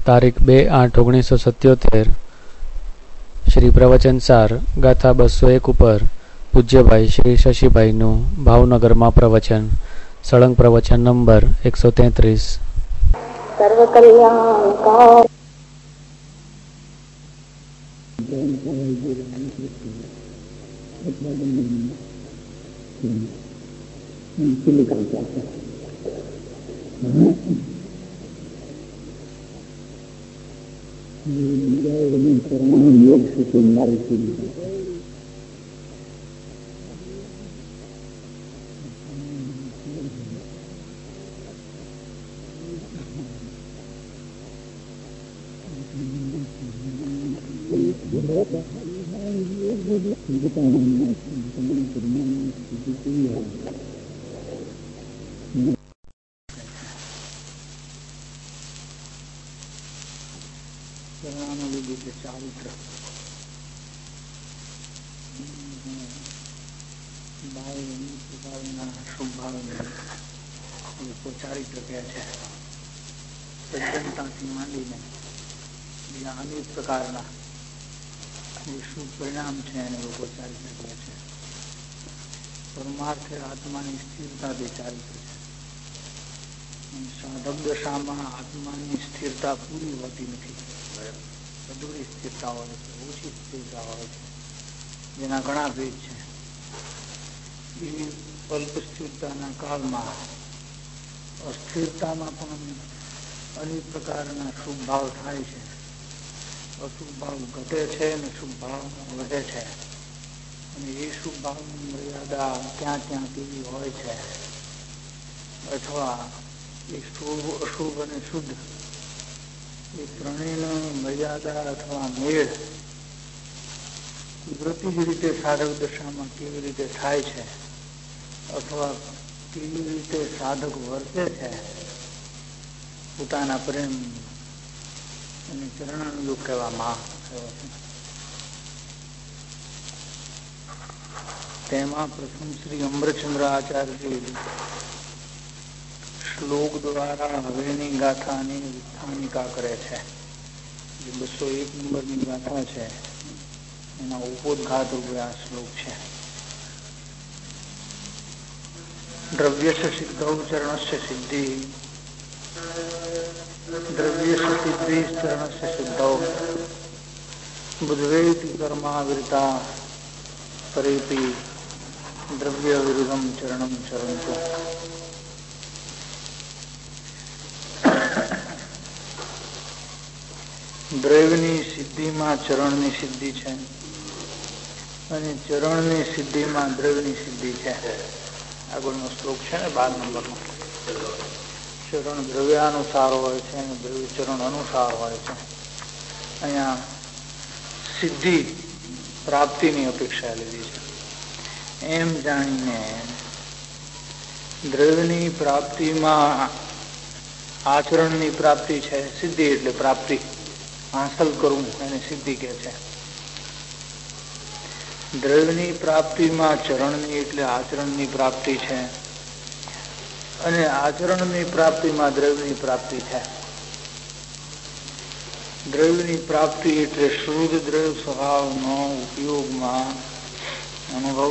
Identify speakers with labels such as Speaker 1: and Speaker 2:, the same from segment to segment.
Speaker 1: તારીખ 2/8/1977 શ્રી પ્રવચન સાર ગાથા 201 ઉપર પૂજ્યભાઈ શ્રી શશીભાઈનું ભાવનગરમાં પ્રવચન, સળંગ પ્રવચન નંબર 133.
Speaker 2: સર્વ કલ્યાણકાર યોગ સુધી મારી સુધી ચારિત્ર ચારિત્ર કહે છે. સજ્જનતાથી માંડીને બીજા અનેક પ્રકારના જે શુભ પરિણામ છે એને લોકો ચારિત્ર કહે છે. પરમાર્થે આત્માની સ્થિરતાથી ચારિત્ર છે. સાધક દશામાં આત્માની સ્થિરતા પૂરી હોતી નથી. અધૂરી સ્થિરતા હોય છે, ઓછી સ્થિરતા હોય છે, જેના ઘણા ભેદ છે. એ અલ્પ સ્થિરતાના કાળમાં અસ્થિરતામાં પણ અનેક પ્રકારના શુભ ભાવ થાય છે. અશુભ ભાવ ઘટે છે અને શુભ ભાવ વધે છે. અને એ શુભ ભાવની મર્યાદા ક્યાં ક્યાં કેવી હોય છે, અથવા એ શુભ અશુભ અને શુદ્ધ એ ત્રણેયની મર્યાદા અથવા મેળ કુદરતી જ રીતે સાધક દશામાં કેવી રીતે થાય છે, અથવા કેવી રીતે સાધક વર્તે છે પોતાના પ્રેમ અને ચરણાનુયોગ કહેવામાં આવ્યો છે. તેમાં પ્રથમ શ્રી અમૃતચંદ્ર આચાર્યજી શ્લોક દ્વારા હવેની ગાથાની વિસ્થાનિકા કરે છે. જે 201 નંબરની ગાથા છે એના ઉપોદઘાત રૂપે આ શ્લોક છે. દ્રવ્યસ્ય સિદ્ધૌ ચરણસ્ય સિદ્ધિ, દ્રવ્યસ્ય સિદ્ધિ ચરણસ્ય સિદ્ધૌ બુદ્ધવેતિ કર્માવિરતા પરેપી દ્રવ્ય વિરુદ્ધમ ચરણમ ચરંતો. દ્રવ્યની સિદ્ધિમાં ચરણની સિદ્ધિ છે અને ચરણની સિદ્ધિમાં દ્રવ્યની સિદ્ધિ છે. આગળનો શ્લોક છે ને 12 નંબરનો. ચરણ દ્રવ્ય અનુસાર હોય છે અને દ્રવ્ય ચરણ અનુસાર હોય છે. અહીંયા સિદ્ધિ પ્રાપ્તિની અપેક્ષા લીધી છે. એમ જાણીને દ્રવ્યની પ્રાપ્તિમાં આચરણની પ્રાપ્તિ છે. સિદ્ધિ એટલે પ્રાપ્તિ, હાંસલ કરવું એને સિદ્ધિ કહે છે. દ્રવ્યની પ્રાપ્તિમાં ચરણની એટલે આચરણની પ્રાપ્તિ છે અને આચરણની પ્રાપ્તિમાં દ્રવ્યની પ્રાપ્તિ છે. દ્રવ્યની પ્રાપ્તિ એટલે શુદ્ધ દ્રવ્ય સ્વભાવનો ઉપયોગમાં અનુભવ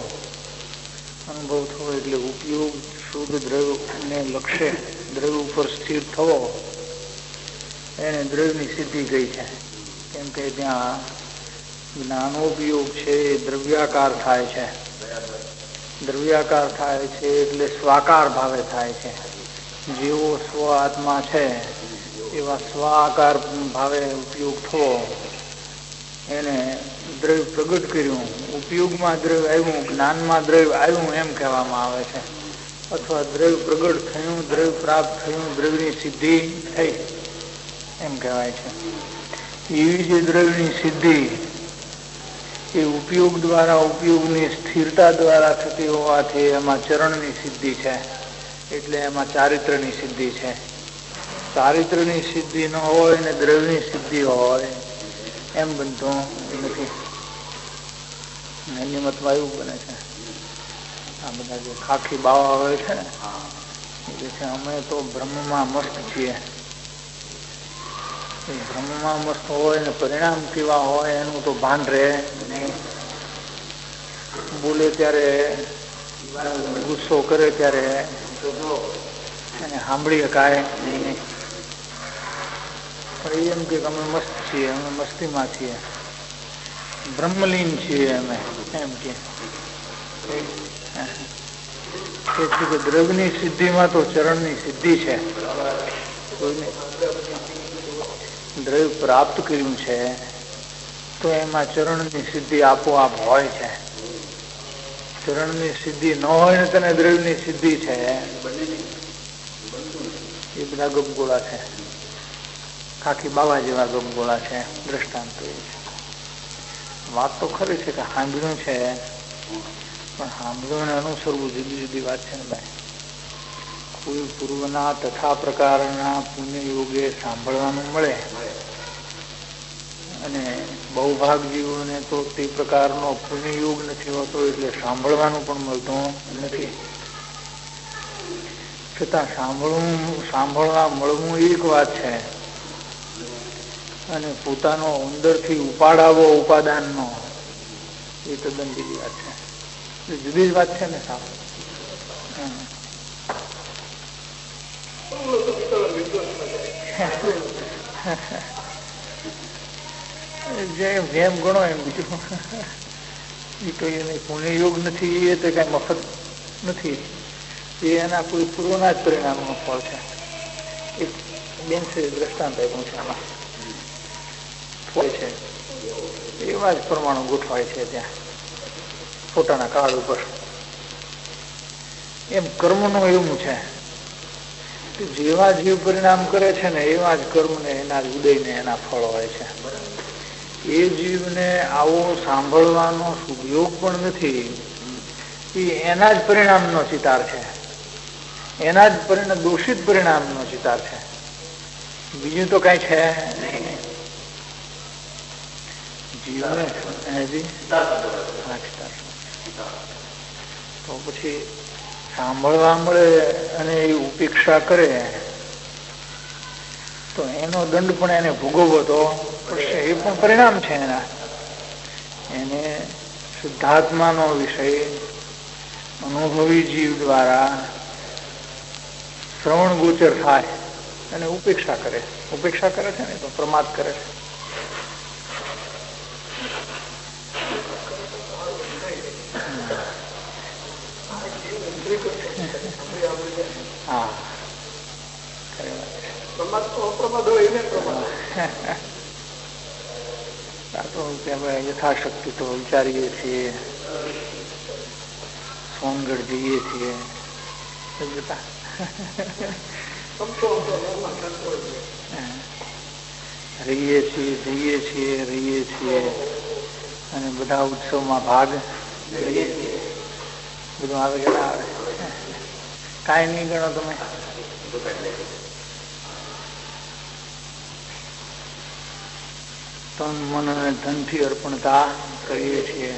Speaker 2: થવો એટલે ઉપયોગ શુદ્ધ દ્રવ્યને લક્ષ્ય દ્રવ્ય ઉપર સ્થિર થવો, એને દ્રવ્યની સિદ્ધિ ગઈ છે. કેમ કે ત્યાં જ્ઞાનોપયોગ છે એ દ્રવ્યાકાર થાય છે. દ્રવ્યાકાર થાય છે એટલે સ્વાકાર ભાવે થાય છે. જેવો સ્વ આત્મા છે એવા સ્વાકાર ભાવે ઉપયોગ થવો, એને દ્રવ્ય પ્રગટ કર્યું, ઉપયોગમાં દ્રવ્ય આવ્યું, જ્ઞાનમાં દ્રવ્ય આવ્યું એમ કહેવામાં આવે છે. અથવા દ્રવ્ય પ્રગટ થયું, દ્રવ્ય પ્રાપ્ત થયું, દ્રવ્યની સિદ્ધિ થઈ એમ કહેવાય છે. એવી જે દ્રવ્યની સિદ્ધિ એ ઉપયોગ દ્વારા, ઉપયોગની સ્થિરતા દ્વારા થતી હોવાથી એમાં ચરણની સિદ્ધિ છે. એટલે એમાં ચારિત્રની સિદ્ધિ છે. ચારિત્રની સિદ્ધિ ન હોય ને દ્રવ્યની સિદ્ધિ હોય એમ બનતું નથી. એની મતમાં એવું બને છે, આ બધા જે ખાખી બાવા હોય છે ને, એ છે અમે તો બ્રહ્મમાં મસ્ત છીએ. ભ્રમમાં મસ્ત હોય ને પરિણામ કેવા હોય એનું તો ભાન રહે નહીં. બોલે ત્યારે, ગુસ્સો કરે ત્યારે એને સાંભળી શકાય નહીં. પણ એમ કે અમે મસ્ત છીએ, અમે મસ્તીમાં છીએ, બ્રહ્મલીન છીએ અમે, એમ કે દ્રવ્યની સિદ્ધિમાં તો ચરણની સિદ્ધિ છે. દ્રવ્ય પ્રાપ્ત કર્યું છે તો એમાં ચરણની સિદ્ધિ આપોઆપ હોય છે. ચરણની સિદ્ધિ ન હોય ને તને દ્રવ્યની સિદ્ધિ છે, એ બધા ગપગોળા છે, કાકી બાવા જેવા ગપગોળા છે. દ્રષ્ટાંત એ છે. વાત તો ખરી છે કે સાંભળ્યું છે, પણ સાંભળ્યું અનુસરવું જુદી જુદી વાત છે ને ભાઈ. કોઈ પૂર્વના તથા પ્રકારના પુણ્ય યોગે સાંભળવાનું મળે અને બહુભાગ જીવોને તો તે પ્રકારનો પુણ્ય યોગ નથી હોતો, એટલે સાંભળવાનું પણ મળતું નથી. છતાં સાંભળવા મળવું એક વાત છે, અને પોતાનો અંદરથી ઉપાડાવો ઉપાદાનનો એ તદ્દન બીજી વાત છે. જુદી જ વાત છે ને સાહેબ. જેમ ગણો એમ બીજું એ તો એને પુણ્ય યોગ નથી, એ તો કઈ મફત નથી, એ એના કોઈ પૂર્વના જ પરિણામનો ફળ છે. એક બેન છે દ્રષ્ટાંત આપ્યું છે, આમાં હોય છે એવા જ પ્રમાણો ગોઠવાય છે ત્યાં ફોટાના કાર્ડ ઉપર. એમ કર્મનું એવું છે, જેવા જીવ પરિણામ કરે છે ને એવા જ કર્મને એના ઉદયને એના ફળ હોય છે. એ જીવને આવો સાંભળવાનો સુયોગ પણ નથી, એ એના જ પરિણામનો ચિતાર છે, એના જ દોષિત પરિણામનો ચિતાર છે, બીજું તો કઈ છે નહીં. જીવને તો પછી સાંભળવા મળે અને એ ઉપેક્ષા કરે તો એનો દંડ પણ એને ભોગવવો તો પડશે. એ પણ પરિણામ છે એના. એને શુદ્ધાત્માનો વિષય અનુભવી જીવ દ્વારા શ્રવણ ગોચર થાય અને ઉપેક્ષા કરે છે ને તો પ્રમાદ કરે છે. હા યથાશક્તિ તો વિચારીએ છીએ, સોનગઢ જઈએ છીએ, રહીએ છીએ અને બધા ઉત્સવમાં ભાગ લઈએ છીએ. બધું આવે કે ના આવે? કાંઈ નહીં ગણો તમે. તન મન અને ધનથી અર્પણતા કરીએ છીએ.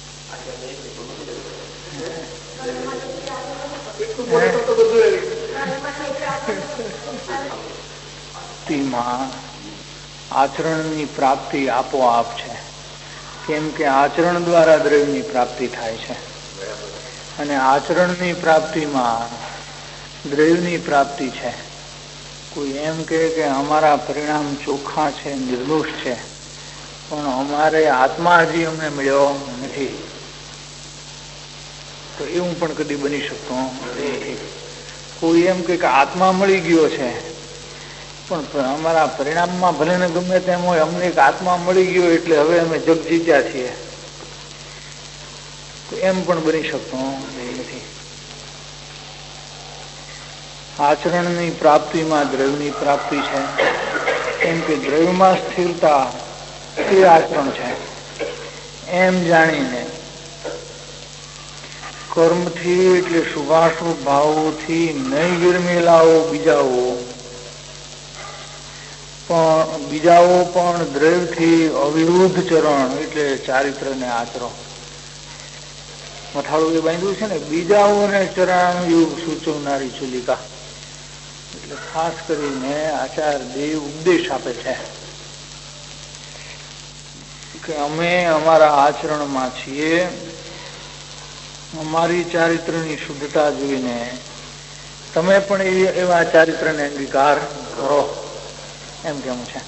Speaker 2: આચરણની પ્રાપ્તિ આપોઆપ છે, કેમ કે આચરણ દ્વારા દ્રવ્યની પ્રાપ્તિ થાય છે, અને આચરણની પ્રાપ્તિમાં દ્રવ્યની પ્રાપ્તિ છે. કોઈ એમ કે અમારા પરિણામ ચોખ્ખા છે, નિર્દોષ છે, પણ અમારે આત્મા હજી અમને મળ્યો નથી, તો એવું પણ કદી બની શકતું નથી. કોઈ એમ કે આત્મા મળી ગયો છે, પણ અમારા પરિણામમાં ભલે ને ગમે તેમ હોય, અમને એક આત્મા મળી ગયો એટલે હવે અમે જગ જીત્યા છીએ, તો એમ પણ બની શકતું નથી. આચરણની પ્રાપ્તિમાં દ્રવ્યની પ્રાપ્તિ છે, કેમ કે દ્રવ્યમાં સ્થિરતા એ આચરણ છે. એમ જાણીને કર્મથી એટલે શુભાશુભ ભાવોથી નહીં વિરમેલાઓ બીજાઓ પણ દ્રવ્યથી અવિરુદ્ધ ચરણ એટલે ચારિત્રને આચરો. મથાળું એ બાંધ્યું છે ને, બીજાઓને ચરણ યુગ સૂચવનારી ચુલિકા. એટલે ખાસ કરીને આચાર્ય દેવ ઉપદેશ આપે છે. કે અમે અમારા આચરણમાં છીએ, અમારી ચારિત્રની શુદ્ધતા જોઈને તમે પણ એવા ચારિત્રને અંગીકાર કરો એમ કેવું છે.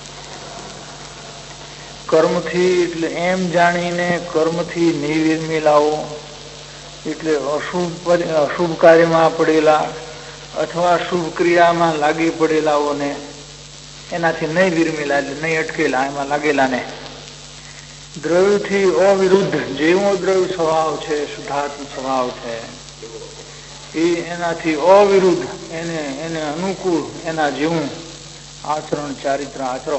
Speaker 2: કર્મથી એટલે એમ જાણીને કર્મથી નિર્વિર્મી લાવો, એટલે અશુભ કાર્યમાં પડેલા અથવા શુભ ક્રિયામાં લાગી પડેલાઓને એનાથી નહીં વિરમેલા, એટલે નહીં અટકેલા, એમાં લાગેલા ને દ્રવ્યથી અવિરુદ્ધ જેવો દ્રવ્ય સ્વભાવ છે, શુદ્ધાત્મ સ્વભાવ છે, એ એનાથી અવિરુદ્ધ એને અનુકૂળ એના જેવું આચરણ ચારિત્ર આચરો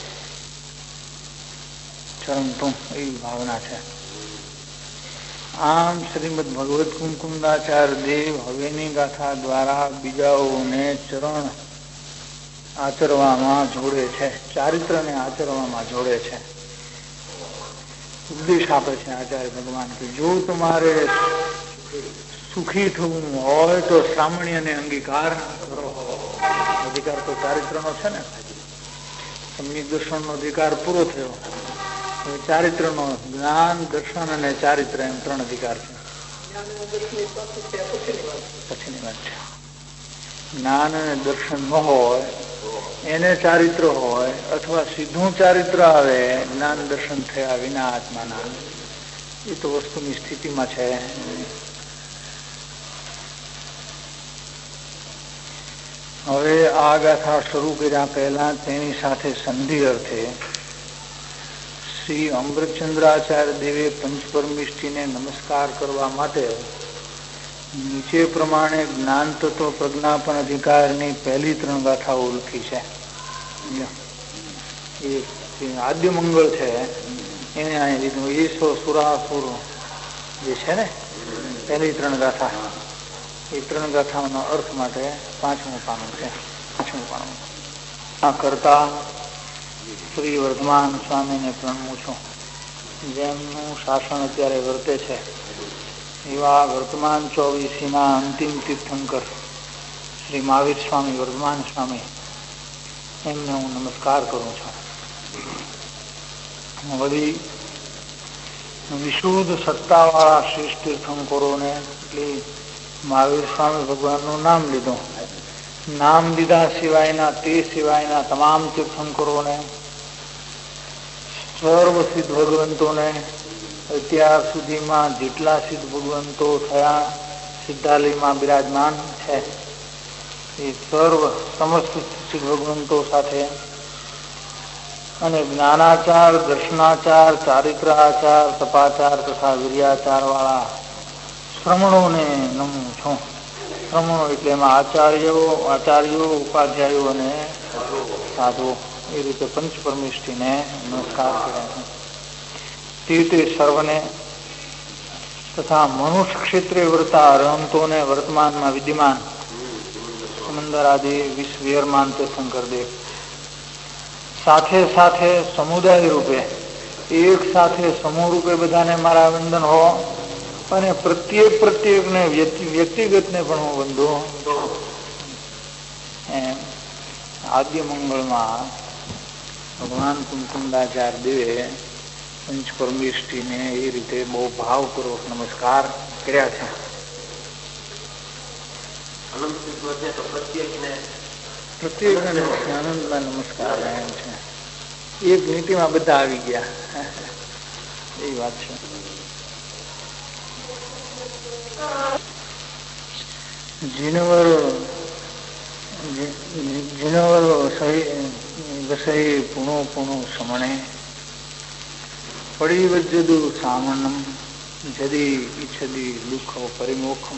Speaker 2: ચરમતું, એવી ભાવના છે. આમ શ્રીમદ ભગવત કુમકુંદાચાર્ય દેવ હવેની ગાથા દ્વારા બીજાઓને ચરણ આચરવામાં જોડે છે, ચારિત્રને આચરવામાં જોડે છે. ઉપદેશ આપે છે આચાર્ય ભગવાન કે જો તમારે સુખી થવું હોય તો સામાન્યને અંગીકાર કરો. અધિકાર તો ચારિત્રનો છે ને, સમ્યક દર્શનનો અધિકાર પૂરો થયો. હવે ચારિત્રનો જ્ઞાન, દર્શન અને ચારિત્ર એમ 3 અધિકાર છે. પછીની વાત છે. જ્ઞાન અને દર્શન ન હોય એને ચારિત્ર હોય, અથવા સીધું ચારિત્ર આવે જ્ઞાન દર્શન થયા વિના આત્માના, એ તો વસ્તુની સ્થિતિમાં છે. હવે આ ગાથા શરૂ કર્યા પહેલા તેની સાથે સંધિ અર્થે શ્રી અમૃતચંદ્રાચાર્ય દેવે પંચપરમિષ્ઠીને નમસ્કાર કરવા માટે નીચે પ્રમાણે જ્ઞાન તત્વ પ્રજ્ઞાપન અધિકારની પહેલી 3 ગાથાઓ લખી છે. એ આદ્ય મંગળ છે એને અહીં લીધું. ઈસો સુરાસુર જે છે ને પહેલી 3 ગાથા, એ 3 ગાથાઓના અર્થ માટે 5મું પાનું છે. 5મું પાનું આ કરતા શ્રી વર્ધમાન સ્વામીને પ્રણમું છું. જેમનું શાસન અત્યારે વર્તે છે એવા વર્તમાન 24ના અંતિમ તીર્થંકર શ્રી મહાવીર સ્વામી, વર્ધમાન સ્વામી, એમને હું નમસ્કાર કરું છું. વળી વિશુદ્ધ સત્તાવાળા શ્રેષ્ઠ તીર્થંકરોને, એટલે મહાવીર સ્વામી ભગવાનનું નામ લીધું, નામ લીધા સિવાયના તે સિવાયના તમામ તીર્થંકરોને, સર્વ સિદ્ધ ભગવંતોને, અત્યાર સુધીમાં જેટલા સિદ્ધ ભગવંતો થયા સિદ્ધાલયમાં બિરાજમાન છે એ સમસ્ત સિદ્ધ ભગવંતો સાથે, અને જ્ઞાનાચાર, દર્શનાચાર, ચારિત્રાચાર, તપાચાર તથા વીર્યાચાર વાળા શ્રમણોને નમું છું. શ્રમણો એટલે એમાં આચાર્યો, ઉપાધ્યાયો અને સાધુઓ, એ રીતે પંચપરમિષ્ઠીને નમસ્કાર કર્યા છે. તે સર્વને તથા મનુષ્ય ક્ષેત્રે વર્તા અરહંતોને, વર્તમાનમાં વિદ્યમાન સમંદર આદિ વિશ્વયરમાન તીર્થંકર દેવ, સાથે સાથે સમુદાય રૂપે એક સાથે સમૂહ રૂપે બધાને મારા વંદન હો, અને પ્રત્યેકને વ્યક્તિગતને પણ હું વંદું. એમ આદ્ય મંગળમાં ભગવાન કુમકુંદાચાર્ય દેવે પંચપરમિષ્ઠીને એ રીતે બહુ ભાવપૂર્વક નમસ્કાર કર્યા છે. પ્રત્યેકને આનંદમાં નમસ્કાર એમ છે. એક નીતિમાં બધા આવી ગયા, એ વાત છે. જીનવર વસઈ પુણો પુણો સમણે પરિવજ્જદુ સામનમ જદી ઈચ્છદી દુઃખ પરિમોખમ.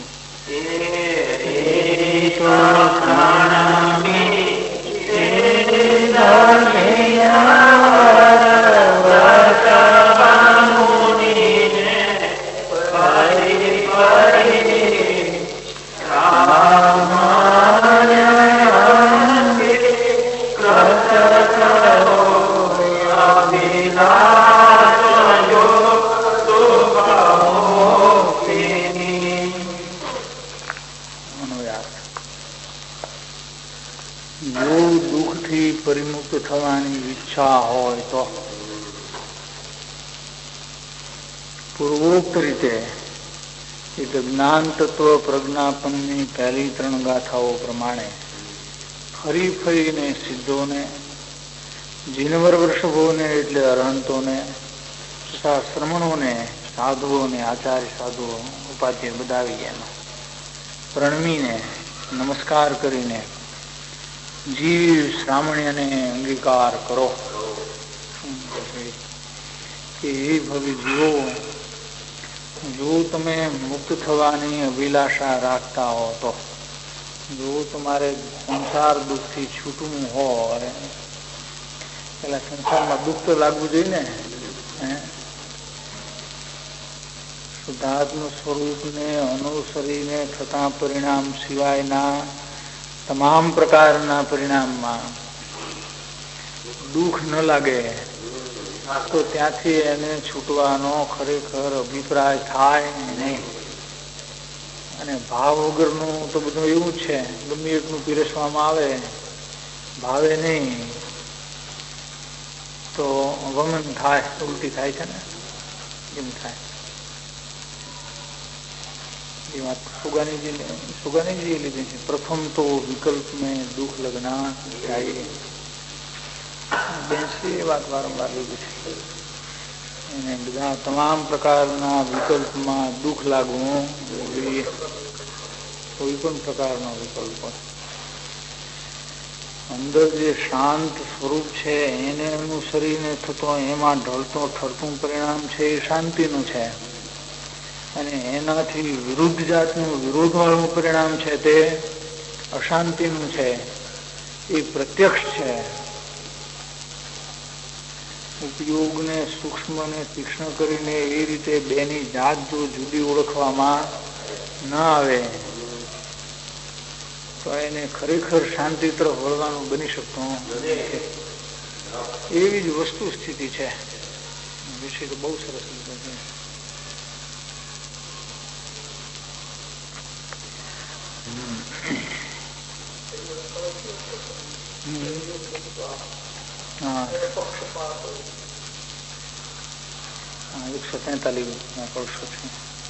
Speaker 2: પરિમુક્ત થવાની ઈચ્છા હોય તો પૂર્વોક્ત રીતે એક જ્ઞાન તત્વ પ્રજ્ઞાપનની પહેલી 3 ગાથાઓ પ્રમાણે ફરી ફરીને સિદ્ધોને, જીનવર વૃષભોને એટલે અરહંતોને તથા શ્રમણોને, સાધુઓને, આચાર્ય સાધુઓ ઉપાધ્ય બધા આવી ગયા, પ્રણમીને નમસ્કાર કરીને જીવ શ્રામણ્યને અંગીકાર કરો કે હે ભવી જીવો, જો તમે મુક્ત થવાની અભિલાષા રાખતા હો તો, જો તમારે સંસાર દુઃખથી છૂટવું હોય, પેલા સંસારમાં દુઃખ તો લાગવું જોઈએ ને. શુદ્ધાત્મ સ્વરૂપને અનુસરીને થતા પરિણામ સિવાયના તમામ પ્રકારના પરિણામમાં દુઃખ ન લાગે તો ત્યાંથી એને છૂટવાનો ખરેખર અભિપ્રાય થાય નહીં. અને ભાવ વગરનું તો બધું એવું છે, ગમે એટલું પીરસવામાં આવે, ભાવે નહીં તો વમન થાય, ઉલટી થાય છે ને, એમ થાય. એ વાત સુગાનીજીએ લીધી છે. પ્રથમ તો વિકલ્પ મેં દુઃખ લગના चाहिए, બેસી એ વાત વારંવાર લીધી છે. એને બધા તમામ પ્રકારના વિકલ્પમાં દુઃખ લાગવું જોઈએ, કોઈ પણ પ્રકારનો વિકલ્પ હોય. અંદર જે શાંત સ્વરૂપ છે એને અનુસરીને થતો એમાં ઢળતો ઠરતું પરિણામ છે એ શાંતિનું છે, અને એનાથી વિરુદ્ધ જાતનું વિરોધવાળું પરિણામ છે તે અશાંતિનું છે. એ પ્રત્યક્ષ છે. ઉપયોગને સૂક્ષ્મ અને તીક્ષ્ણ કરીને એ રીતે બેની જાત જો જુદી ઓળખવામાં ન આવે તો એને ખરેખર શાંતિ તરફ વળવાનું બની શકતું નથી. એવી જ વસ્તુ સ્થિતિ છે. વિષય તો બહુ સરસ લીધો છે. હા, 143 પક્ષો છે.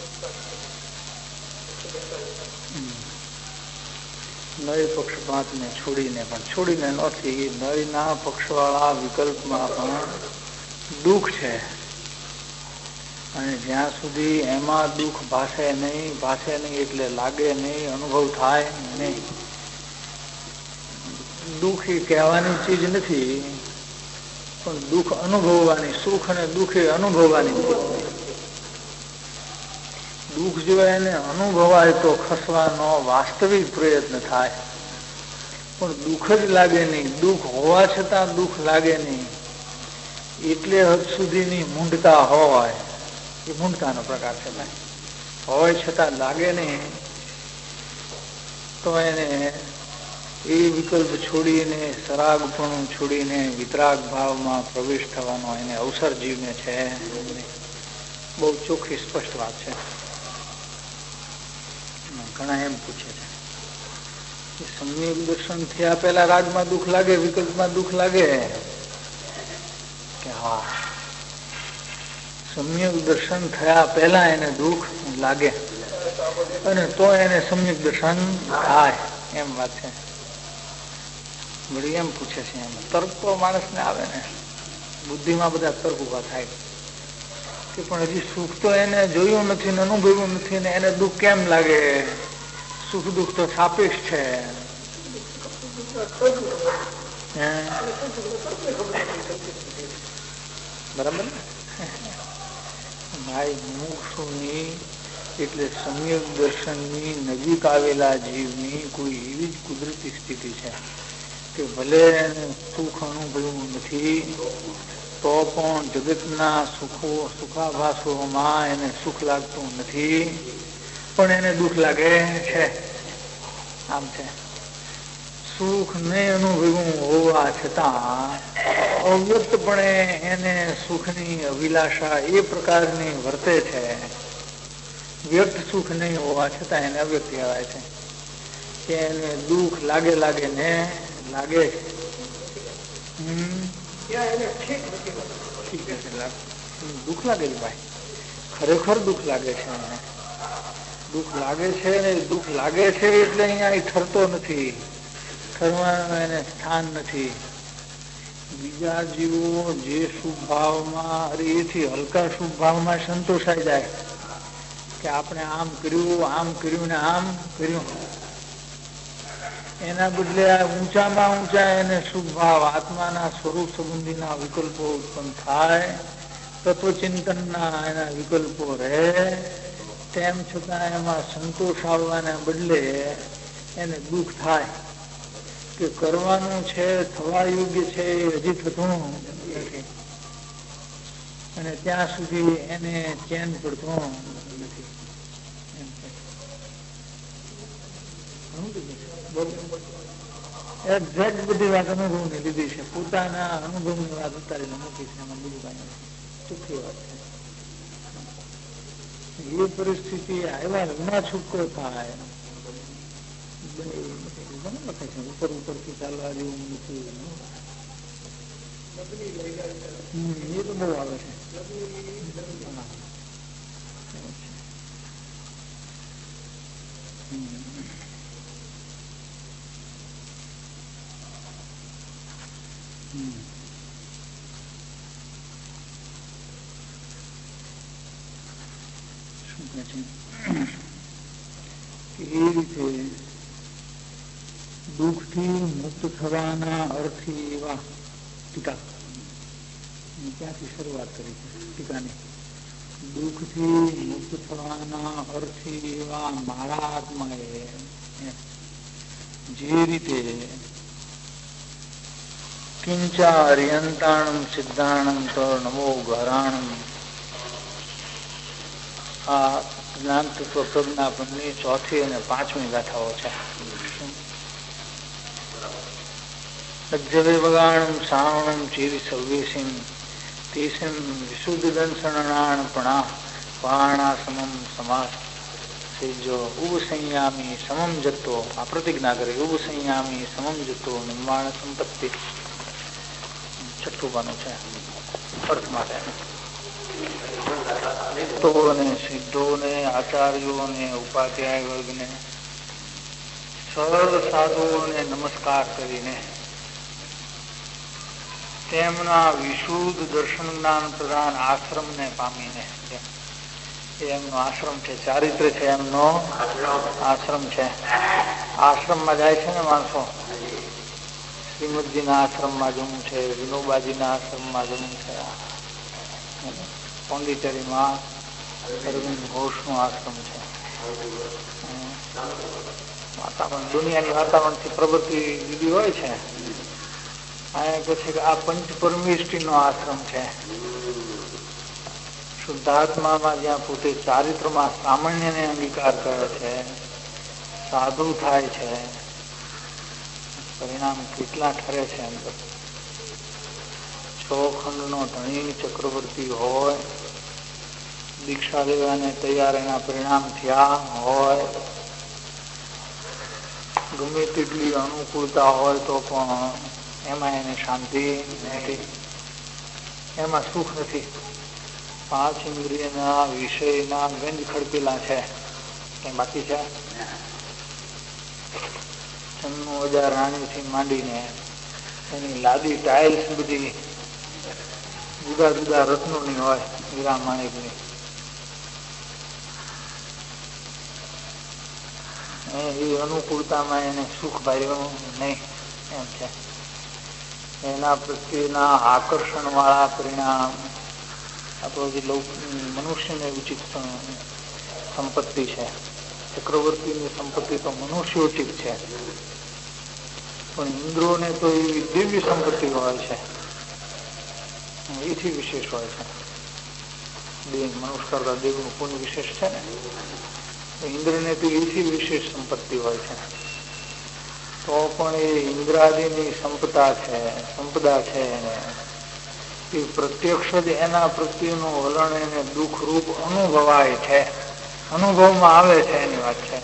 Speaker 2: નળ પક્ષપાતને છોડીને, પણ છોડીને નથી, નળના પક્ષવાળા વિકલ્પમાં પણ દુઃખ છે. અને જ્યાં સુધી એમાં દુઃખ ભાષે નહીં એટલે લાગે નહીં, અનુભવ થાય નહીં. દુઃખ એ કહેવાની ચીજ નથી, પણ દુઃખ અનુભવવાની, સુખ અને દુઃખ એ અનુભવવાની ચીજ. દુઃખ જો એને અનુભવાય તો ખસવાનો વાસ્તવિક પ્રયત્ન થાય, પણ દુઃખ જ લાગે નહીં, દુઃખ હોવા છતાં દુઃખ લાગે નહીં, એટલે હદ સુધીની મૂંઢતા હોય એ મૂંઢતાનો પ્રકાર છે. હોય છતાં લાગે નહીં તો એને એ વિકલ્પ છોડીને, સરાગપણું છોડીને વિતરાગ ભાવમાં પ્રવેશ થવાનો એને અવસર જીવને છે. બહુ ચોખ્ખી સ્પષ્ટ વાત છે. ઘણા એમ પૂછે છે કે સમ્યક દર્શન થયા પહેલા રાગમાં દુઃખ લાગે, વિકલ્પમાં દુઃખ લાગે? કે હા, સમ્યક દર્શન થયા પહેલા એને દુઃખ લાગે અને તો એને સમ્યક દર્શન થાય, એમ વાત છે. વળી એમ પૂછે છે, એમ તર્ક તો માણસને આવે ને, બુદ્ધિમાં બધા તર્ક ઉભા થાય કે પણ હજી સુખ તો એને જોયું નથી ને અનુભવ્યું નથી ને એને દુઃખ કેમ લાગે? સુખ દુઃખ તો સાપેક્ષ છે. બરાબર ને ભાઈ? મુક્ષુની એટલે સમ્યક દર્શનની નજીક આવેલા જીવની કોઈ એવી જ કુદરતી સ્થિતિ છે કે ભલે એને સુખ અનુભવ્યું નથી તો પણ જગતના સુખાભાસોમાં એને સુખ લાગતું નથી, પણ એને દુઃખ લાગે છે. આમ છે. સુખ નહીં અનુભવ્યું હોવા છતાં અવ્યક્તપણે એને સુખની અભિલાષા એ પ્રકારની વર્તે છે. વ્યક્ત સુખ નહીં હોવા છતાં એને અવ્યક્ત કહેવાય છે કે એને દુઃખ લાગે ને લાગે છે. દુઃખ લાગે છે ભાઈ, ખરેખર દુઃખ લાગે છે એને. દુઃખ લાગે છે ને દુઃખ લાગે છે એટલે અહીંયા ઠરતો નથી, ઠરવાનું એને સ્થાન નથી. બીજા જીવો જે શુભ ભાવમાં એથી હલકા શુભ ભાવમાં સંતોષાઈ જાય કે આપણે આમ કર્યું ને આમ કર્યું, એના બદલે આ ઊંચામાં ઊંચા એને શુભ ભાવ આત્માના સ્વરૂપ સંબંધીના વિકલ્પો ઉત્પન્ન થાય, તત્વચિંતનના એના વિકલ્પો રહે, તેમ છતાં એમાં સંતોષ આવવાને બદલે એને દુઃખ થાય કે કરવાનું છે, થવા યોગ્ય છે એ હજી થતું નથી, અને ત્યાં સુધી એને ચેન પડતું નથી. એક્ઝેક્ટ બધી વાત અનુભવની લીધી છે, પોતાના અનુભવની વાત ઉતારીને મૂકી છે, એમાં બીજું કાંઈ ચોખ્ખી વાત છે. એ પરિસ્થિતિ આવ્યા વિના છૂટકો થાય લખાય છે. ઉપર ઉપરથી ચાલવા જેવું નથી, એ તો બહુ આવે છે. શું કહે છે કે એ રીતે દુઃખથી મુક્ત થવાના અર્થી એવા ટીકા ત્યાંથી શરૂઆત કરી છે ટીકાની. દુઃખથી મુક્ત થવાના અર્થી એવા મારા આત્માએ જે રીતે કિંચા અરિયંતાણમ સિદ્ધાણમ તો નમો ગહરાણમ, આ જ્ઞાન તત્વ પ્રજ્ઞાપનની 4મી અને 5મી ગાથાઓ છે. અજ્જવેવગાણમ સાવણમ ચીરી સર્વેસિમ તેસિમ વિશુદ્ધ દંસણાણ પણા સમમ સમાસ સેજો ઉપસંયામી સમમ જતો. આ પ્રતિજ્ઞા કરી ઉપસંયામી સમમ જતો નિર્માણ સંપત્તિ. 6ઠું પાનું છે અર્થ માટે. ભક્તોને સિદ્ધોને આચાર્યોને ઉપાધ્યાય વર્ગને સર્વ સાધુઓને નમસ્કાર કરીને તેમના વિશુદ્ધ દર્શન જ્ઞાન પ્રધાન આશ્રમને પામીને, એ એમનો આશ્રમ છે, ચારિત્ર છે, એમનો આશ્રમ છે. આશ્રમમાં જાય છે ને માણસો, શ્રીમદજીના આશ્રમમાં જવું છે, વિનોબાજીના આશ્રમમાં જવું છે, પોંડિચેરીમાં અરવિંદ ઘોષનો આશ્રમ છે. વાતાવરણ દુનિયાની વાતાવરણથી પ્રવૃત્તિ જુદી હોય છે. આ કહે છે કે આ પંચ પરમેષ્ટિનો આશ્રમ છે. શુદ્ધાત્મામાં જ્યાં પોતે ચારિત્રમાં સામાન્યને અંગીકાર કરે છે, સાધુ થાય છે, પરિણામ કેટલા ઠરે છે. અંદર 6 ખંડનો ધણી ચક્રવર્તી હોય, દીક્ષા લેવાને તૈયાર એના પરિણામ થયા હોય, ગમે તેટલી અનુકૂળતા હોય તો પણ એમાં એને શાંતિ નથી, એમાં સુખ નથી. 5 ઇન્દ્રિયના વિષયના ગંજ ખડકેલા છે, કઈ બાકી છે? જન્મ હજાર રાણીથી માંડીને એની લાદી ટાઇલ્સ બધી જુદા જુદા રત્નોની હોય, હીરા માણેકની. એ અનુકૂળતામાં એને સુખ ભાર્યું નહીં એમ છે. એના પ્રત્યેના આકર્ષણ વાળા પરિણામ આપણો જે મનુષ્યને ઉચિત સંપત્તિ છે. ચક્રવર્તીની સંપત્તિ તો મનુષ્યોચિત છે, પણ ઇન્દ્રોને તો એવી દિવ્ય સંપત્તિ હોય છે, એથી વિશેષ હોય છે. દેવ મનુષ્ય કરતા દેવનું પુણ્ય વિશેષ છે ને, ઇન્દ્રને તો એથી વિશેષ સંપત્તિ હોય છે. તો પણ એ ઇન્દ્રાદિની સંપદા છે એ પ્રત્યક્ષ જ એના પ્રત્યેનું વલણ એને દુઃખરૂપ અનુભવાય છે, અનુભવમાં આવે છે, એની વાત છે.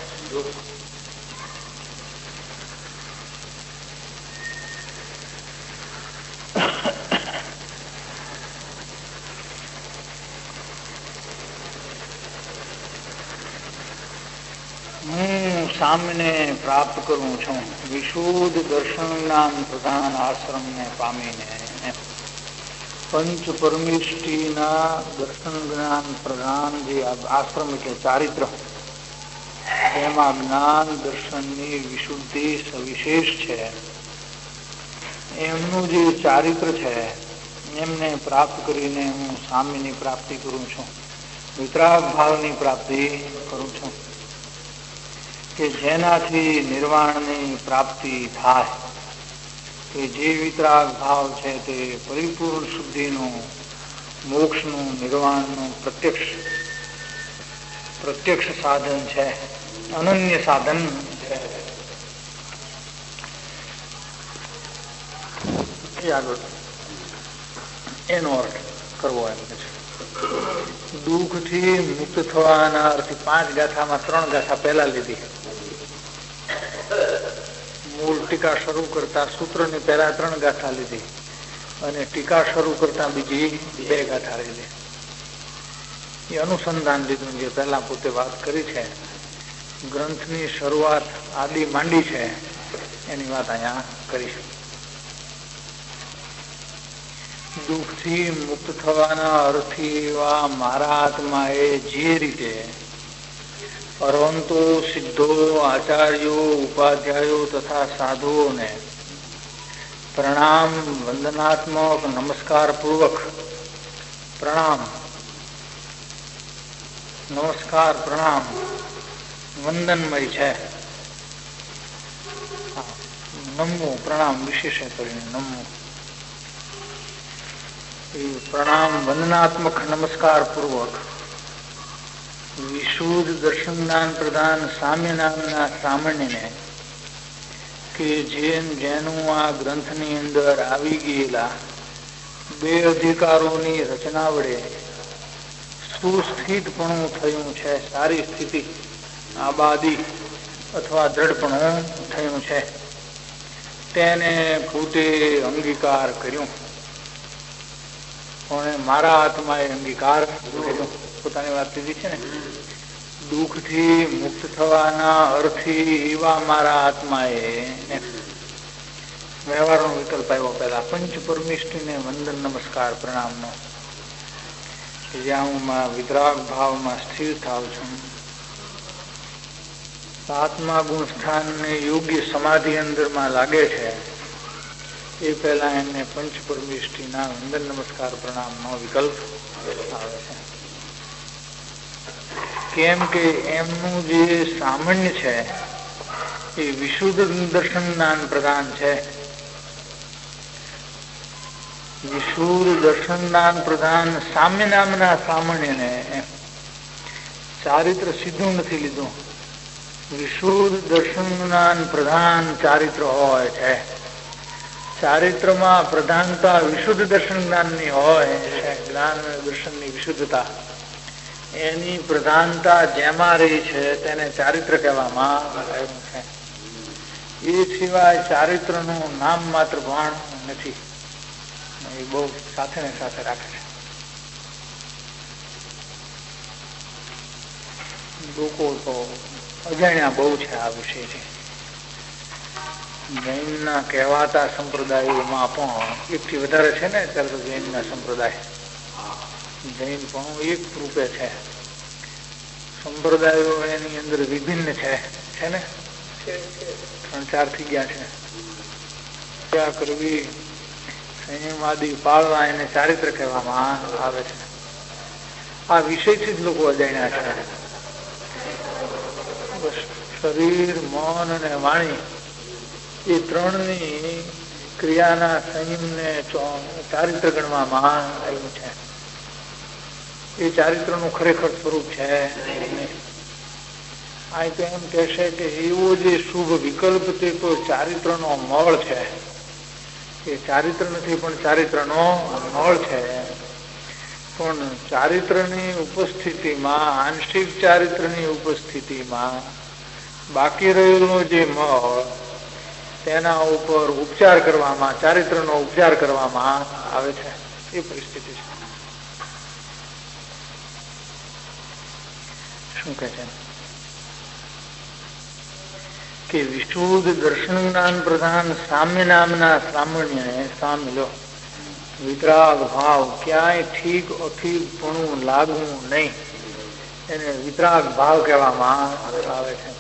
Speaker 2: સામને પ્રાપ્ત કરું છું. વિશુદ્ધ દર્શન જ્ઞાન પ્રધાન આશ્રમને પામીને પંચ પરમિષ્ટિના દર્શન જ્ઞાન પ્રધાન જે આશ્રમ એટલે ચારિત્ર, તેમાં જ્ઞાન દર્શનની વિશુદ્ધિ સવિશેષ છે. એમનું જે ચારિત્ર છે એમને પ્રાપ્ત કરીને હું સામ્યની પ્રાપ્તિ કરું છું, વિતરાગ ભાવની પ્રાપ્તિ કરું છું, કે જેનાથી નિર્વાણની પ્રાપ્તિ થાય. કે જે વિતરાગ ભાવ છે તે પરિપૂર્ણ શુદ્ધિનું, મોક્ષનું, નિર્વાણનું પ્રત્યક્ષ સાધન છે, અનન્ય સાધન છે. આગળ એનો અર્થ કરવો એમ છે. દુઃખથી મુક્ત થવાના અર્થથી 5 ગાથામાં 3 ગાથા પહેલા લીધી. મૂળ ટીકા શરૂ કરતા સૂત્રની પહેલા 3 ગાથા લીધી અને ટીકા શરૂ કરતા બીજી 2 ગાથા લીધી. એ અનુસંધાન લીધું જે પહેલા પોતે વાત કરી છે. ગ્રંથની શરૂઆત આદિ માંડી છે એની વાત અહીંયા કરી. દુઃખથી મુક્ત થવાના અર્થી એવા મારા આત્માએ જે રીતે અરહંતો, સિદ્ધો, આચાર્યો, ઉપાધ્યાયો તથા સાધુઓને પ્રણામ, વંદનાત્મક, નમસ્કાર પૂર્વક પ્રણામ, નમસ્કાર, પ્રણામ, વંદનમય છે. નમવું, પ્રણામ વિશેષ કરીને નમવું. પ્રણામ વંદનાત્મક નમસ્કાર પૂર્વક વિશુદ્ધ દર્શન જ્ઞાન પ્રધાન સામ્ય નામના સામાન્યને, કે જેનું આ ગ્રંથની અંદર આવી ગયેલા 2 અધિકારોની રચના વડે સુસ્થિતપણું થયું છે, સારી સ્થિતિ, આબાદી અથવા દ્રઢપણું થયું છે, તેને પોતે અંગીકાર કર્યું. પણ મારા આત્માએ અંગીકાર કર્યો. પોતાની વાત લીધી છે ને. દુઃખથી મુક્ત થવાના અર્થી એવા મારા આત્માએ વ્યવહારનો વિકલ્પ આવ્યો. પહેલા પંચ પરમિષ્ટિને વંદન, નમસ્કાર, પ્રણામનો, કે જ્યાં હું વિતરાગ ભાવમાં સ્થિર થાવ છું. આત્મા ગુણ સ્થાનને યોગ્ય સમાધિ અંદરમાં લાગે છે એ પહેલા એમને પંચ પરમિષ્ટિના વંદન, નમસ્કાર, પ્રણામનો વિકલ્પ આવે છે. કેમ કે એમનું જે સામાન્ય છે એ વિશુદ્ધ દર્શન જ્ઞાન પ્રધાન છે. વિશુદ્ધ દર્શન જ્ઞાન પ્રધાન સામ્ય નામના સામાન્યને ચારિત્ર સીધું નથી લીધું. વિશુદ્ધ દર્શન જ્ઞાન પ્રધાન ચારિત્ર હોય છે. ચારિત્રમાં પ્રધાનતા વિશુદ્ધ દર્શન જ્ઞાનની હોય છે. જ્ઞાન દર્શનની વિશુદ્ધતા એની પ્રધાનતા જેમાં રહી છે તેને ચારિત્ર કહેવામાં આવ્યું છે. એ સિવાય ચારિત્રનું નામ માત્ર ભાણ નથી. એ બહુ સાથે ને સાથે રાખે છે. લોકો તો અજાણ્યા બહુ છે આ વિષયથી. જૈનના કહેવાતા સંપ્રદાયોમાં પણ 1 થી વધારે છે ને અત્યારે તો જૈનના સંપ્રદાય. જૈન પણ એક રૂપે છે. સંપ્રદાયો એની અંદર વિભિન્ન છે ને, 3-4 થઈ ગયા છે. ક્યાં કરવી, સંયમ આદિ પાળવા એને ચારિત્ર કહેવામાં આવે છે. આ વિષયથી જ લોકો અજાણ્યા છે. શરીર, મન અને વાણી એ 3ની ક્રિયાના સંયમને ચારિત્ર ગણવામાં આવ્યું છે. એ ચારિત્રનું ખરેખર સ્વરૂપ છે. આ તો એમ કહેશે કે એવો જે શુભ વિકલ્પ તે તો ચારિત્રનો મળ છે. એ ચારિત્ર નથી પણ ચારિત્રનો મળ છે. પણ ચારિત્રની ઉપસ્થિતિમાં, આંશિક ચારિત્રની ઉપસ્થિતિમાં બાકી રહેલો જે મળ તેના ઉપર ઉપચાર કરવામાં, ચારિત્રનો ઉપચાર કરવામાં આવે છે. એ પરિસ્થિતિ છે. શું કહે છે? કે વિશુદ્ધ દર્શન જ્ઞાન પ્રધાન સામ્ય નામના સામાન્યને સામેલો વિતરાગ ભાવ ક્યાંય ઠીક અઠીક પણ લાગવું નહીં એને વિતરાગ ભાવ કહેવામાં આવે છે.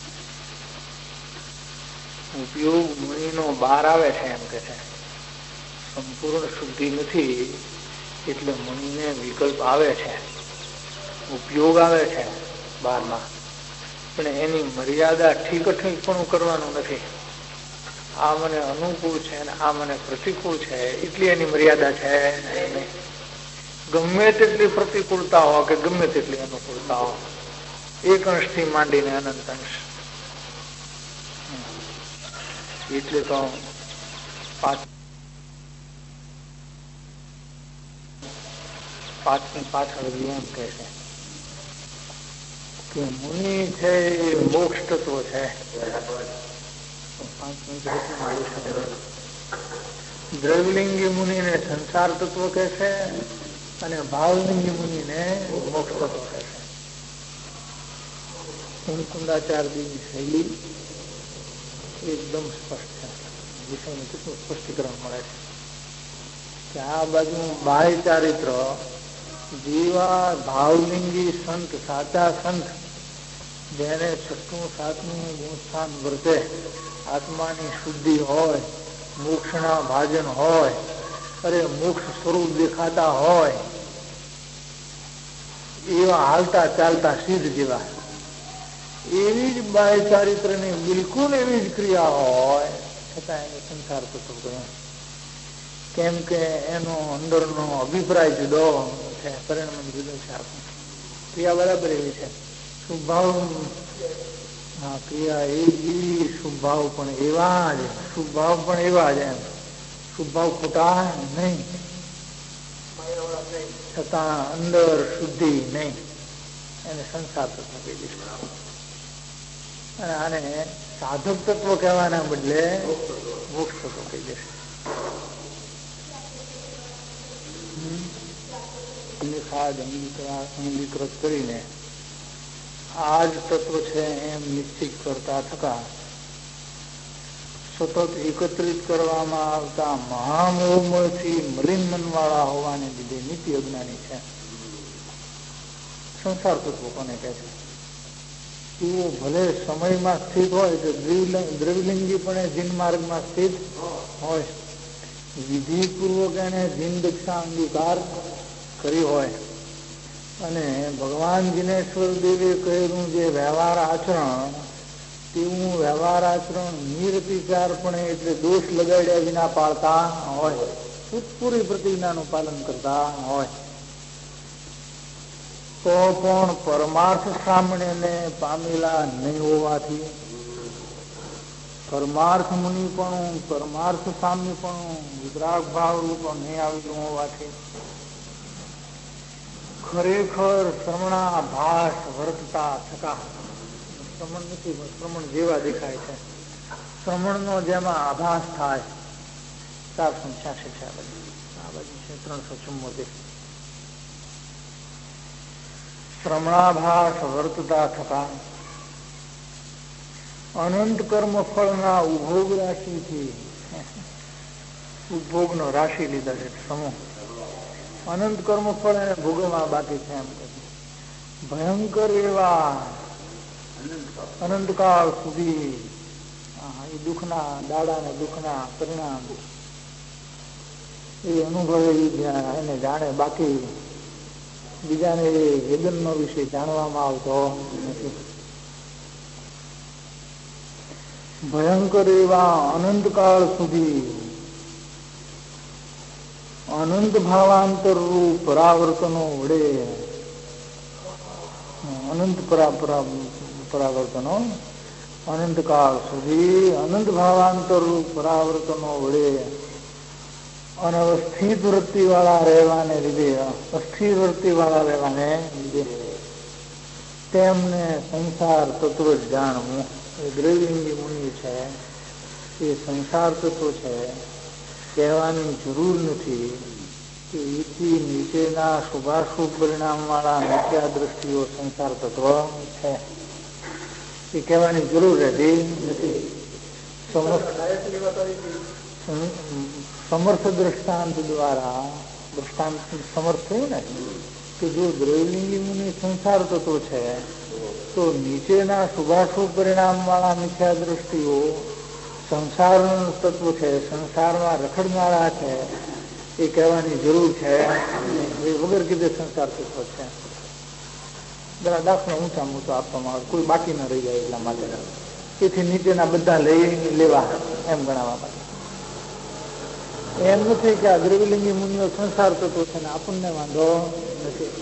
Speaker 2: ઉપયોગ મુનિનો બહાર આવે છે એમ કે છે. સંપૂર્ણ શુદ્ધિ નથી એટલે મુનિને વિકલ્પ આવે છે, ઉપયોગ આવે છે બહારમાં, પણ એની મર્યાદા ઠીક ઠીક પણ કરવાનું નથી. આ મને અનુકૂળ છે ને આ મને પ્રતિકૂળ છે એટલી એની મર્યાદા છે નહીં. ગમે તેટલી પ્રતિકૂળતા હો કે ગમે તેટલી અનુકૂળતા હો, એક અંશથી માંડીને અનંત અંશ. એટલે તો પાછળ એમ કહે છે કે મુનિ છે એ મોક્ષ તત્વ છે. દ્રવલિંગી મુનિને સંસાર તત્વ કહે છે અને ભાવલિંગી મુનિને મોક્ષ તત્વ કહે છે. કુંદાચાર્યની શૈલી એકદમ સ્પષ્ટ છે. વિષયનું કેટલું સ્પષ્ટીકરણ મળે છે કે આ બાજુ બાહ્ય ચારિત્ર જેવા ભાવલિંગી સંત, સાચા સંત જેને છઠ્ઠું સાતમું ગુણસ્થાન વર્તે, આત્માની શુદ્ધિ હોય, મોક્ષના ભાજન હોય, અરે મોક્ષ સ્વરૂપ દેખાતા હોય, એવા હાલતા ચાલતા સિદ્ધ જેવા એવી જ બાહ્ય ચારિત્રની બિલકુલ એવી જ ક્રિયા હોય છતાં એને સંસાર તત્વ કહ્યું. કેમ કે એનો અંદરનો અભિપ્રાય જુદો છે, પરિણામ જુદો છે. આપણું ક્રિયા બરાબર એવી છે. સ્વભાવ ક્રિયા એવી, સ્વભાવ પણ એવા જ, સ્વભાવ પણ એવા જ. એમ સ્વભાવ ખોટા નહીં, છતાં અંદર શુદ્ધિ નહીં. એને સંસાર તત્વ કહી દઈશું. અને આને સાધક તત્વ કહેવાના બદલે મોક્ષ તત્વ કહી દેશે. અંગીકૃત કરીને આ જ તત્વ છે એમ નિશ્ચિત કરતા થતા સતત એકત્રિત કરવામાં આવતા મહામોહથી મલિન મનવાળા હોવાને લીધે નીતિ અજ્ઞાની છે. સંસાર તત્વ કોને કહે છે? એવો ભલે સમયમાં સ્થિત હોય તો દ્રવલિંગી પણ જીન માર્ગમાં સ્થિત હોય, વિધિપૂર્વક એને જીન દીક્ષા અંગીકાર કરી હોય અને ભગવાન જિનેશ્વર દેવે કહેલું જે વ્યવહાર આચરણ તેવું વ્યવહાર આચરણ નિરતિચાર પણ એટલે દોષ લગાડ્યા વિના પાળતા હોય, પૂરી પ્રતિજ્ઞાનું પાલન કરતા હોય, તો પણ પરમાર્થ સામણ્યને પામેલા નહીં હોવાથી, પરમાર્થ મુનિ પણ પરમાર્થ સામ્ય પણ વિતરાગ ભાવ રૂપ નહીં આવેલું હોવાથી ખરેખર શ્રમણાભાસ વર્તતા થતા, શ્રમણ નથી પણ શ્રમણ જેવા દેખાય છે. શ્રમણનો જેમાં આભાસ થાય. 486 છે આ બાજુ છે 374. શ્રમણાભાસ વર્તતા થતા અનંત કર્મ ફળના ઉપભોગ રાશિથી, ઉપભોગનો રાશિ લીધા છે સમૂહ, અનંત કર્મ ફળ એને ભોગવવા બાકી છે. એમ કહે ભયંકર એવા અનંતકાળ સુધી એ દુઃખના દાડા ને દુઃખના પરિણામ એ અનુભવે એને જાણે, બાકી બીજાને એ વેદનનો વિષય જાણવામાં આવતો નથી. ભયંકર એવા અનંતકાળ સુધી અનંત ભાવાંતર રૂપ પરાવર્તનો વડે, અનંત પરાવર્તનો અનંતકાળ સુધી અનંત ભાવાંતર રૂપ પરાવર્તનો વડે અનવસ્થિત વૃત્તિ વાળા રહેવાને લીધે, અસ્થિર વૃત્તિ વાળા રહેવાને લીધે તેમને સંસાર તત્વ જ જાણવું. એ દ્રવલિંગી મુનિ છે એ સંસાર તત્વ છે કહેવાની જરૂર નથી કે એથી નીચેના શુભાશુભ પરિણામ વાળા મિથ્યા દ્રષ્ટિઓ સંસાર તત્વ છે. એ કહેવાની જરૂર રહેતી નથી. સમર્થ દ્રષ્ટાંત દ્વારા દ્રષ્ટાંત સમર્થ થયું ને કે જો દ્રવ્યલિંગી મુનિ સંસાર તત્વ છે તો નીચેના શુભાશુભ પરિણામ વાળા મિથ્યા દ્રષ્ટિઓ સંસાર તત્વ છે, સંસારમાં રખડનારા છે, એ કહેવાની જરૂર છે. એ વગર કીધે સંસાર તત્વ છે. જરા દાખલો ઊંચા ઊંચો આપવામાં આવે, કોઈ બાકી ન રહી જાય એટલા માટે. એથી નીચેના બધા લઈ લેવા એમ ગણાવવા માટે. એમ નથી કે આ દ્રવ્યલિંગી મુનિઓ સંસાર તત્વો છે ને આપણને વાંધો નથી.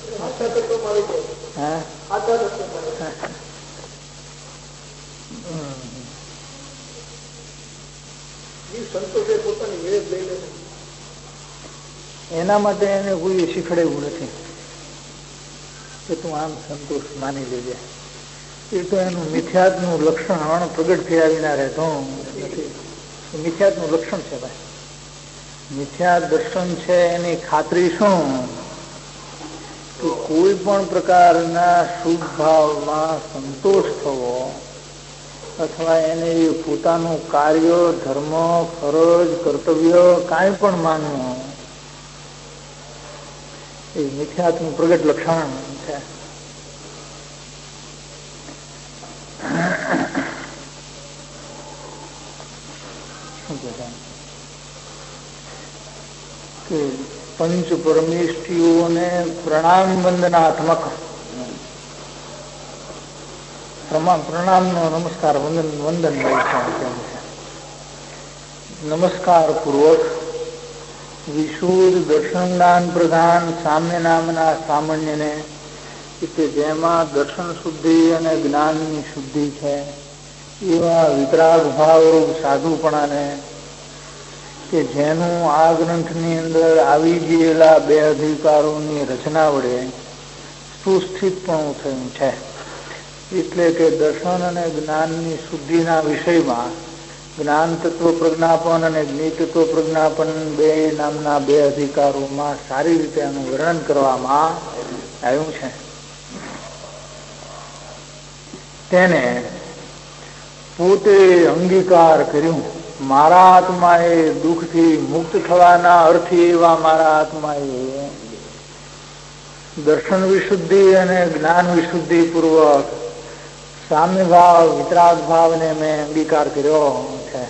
Speaker 2: એના માટે એને કોઈ શીખડાવ્યું નથી કે તું આમ સંતોષ માની લેજે. એ તો એનું મિથ્યાત્વનું લક્ષણ પ્રગટ થયા વિના રહેતો નથી. મિથ્યાત્વનું લક્ષણ છે ભાઈ. મિથ્યા દર્શન છે એની ખાતરી શું કે કોઈ પણ પ્રકારના શુભ ભાવમાં સંતોષ થવો અથવા એને પોતાનું કાર્ય, ધર્મ, ફરજ, કર્તવ્ય કાંઈ પણ માનવું એ મિથ્યાત્વનું પ્રગટ લક્ષણ છે. કે પંચ પરમેષ્ઠીઓને પ્રણામ વંદનાત્મક પ્રણામનો નમસ્કાર વંદન છે. નમસ્કાર પૂર્વક વિશુદ્ધ દર્શન જ્ઞાન પ્રધાન સામ્ય નામના સામાન્યને કે જેમાં દર્શન શુદ્ધિ અને જ્ઞાનની શુદ્ધિ છે એવા વિતરાગ ભાવરૂપ સાધુપણાને કે જેનું આ ગ્રંથની અંદર આવી ગયેલા બે અધિકારોની રચના વડે સુસ્થિતપણું થયું છે. એટલે કે દર્શન અને જ્ઞાનની શુદ્ધિના વિષયમાં જ્ઞાન તત્વ પ્રજ્ઞાપન અને જ્ઞેય તત્વ પ્રજ્ઞાપન બે નામના બે અધિકારોમાં સારી રીતે એનું વર્ણન કરવામાં આવ્યું છે. તેને પોતે અંગીકાર કર્યું. મારા આત્માએ દુઃખથી મુક્ત થવાના અર્થી એવા મારા આત્માએ દર્શન વિશુદ્ધિ અને જ્ઞાન વિશુદ્ધિ પૂર્વક સામ્ય ભાવ, વિતરાગ ભાવને મેં અંગીકાર કર્યો છે.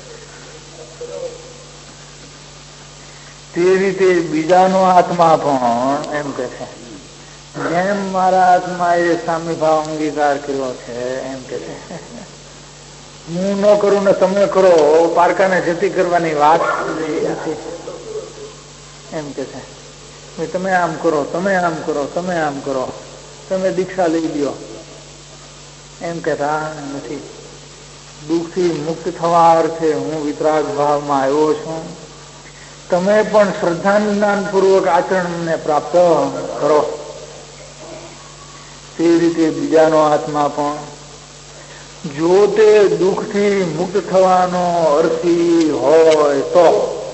Speaker 2: તે રીતે બીજાનો આત્મા પણ એમ કે છે જેમ મારા આત્માએ સામ્ય ભાવ અંગીકાર કર્યો છે એમ કે છે. હું ન કરું ને તમે કરો, પારકાને જતી કરવાની વાત નથી એમ કે છે. તમે આમ કરો, તમે આમ કરો, તમે આમ કરો, તમે દીક્ષા લઈ લ્યો એમ કહેતા નથી. દુઃખથી મુક્ત થવા અર્થે હું વિતરાગ ભાવમાં આવ્યો છું. તમે પણ શ્રદ્ધાનુજ્ઞાન પૂર્વક આચરણને પ્રાપ્ત કરો. તે રીતે બીજાનો આત્મા પણ જો તે દુઃખથી મુક્ત થવાનો અર્થી હોય તો,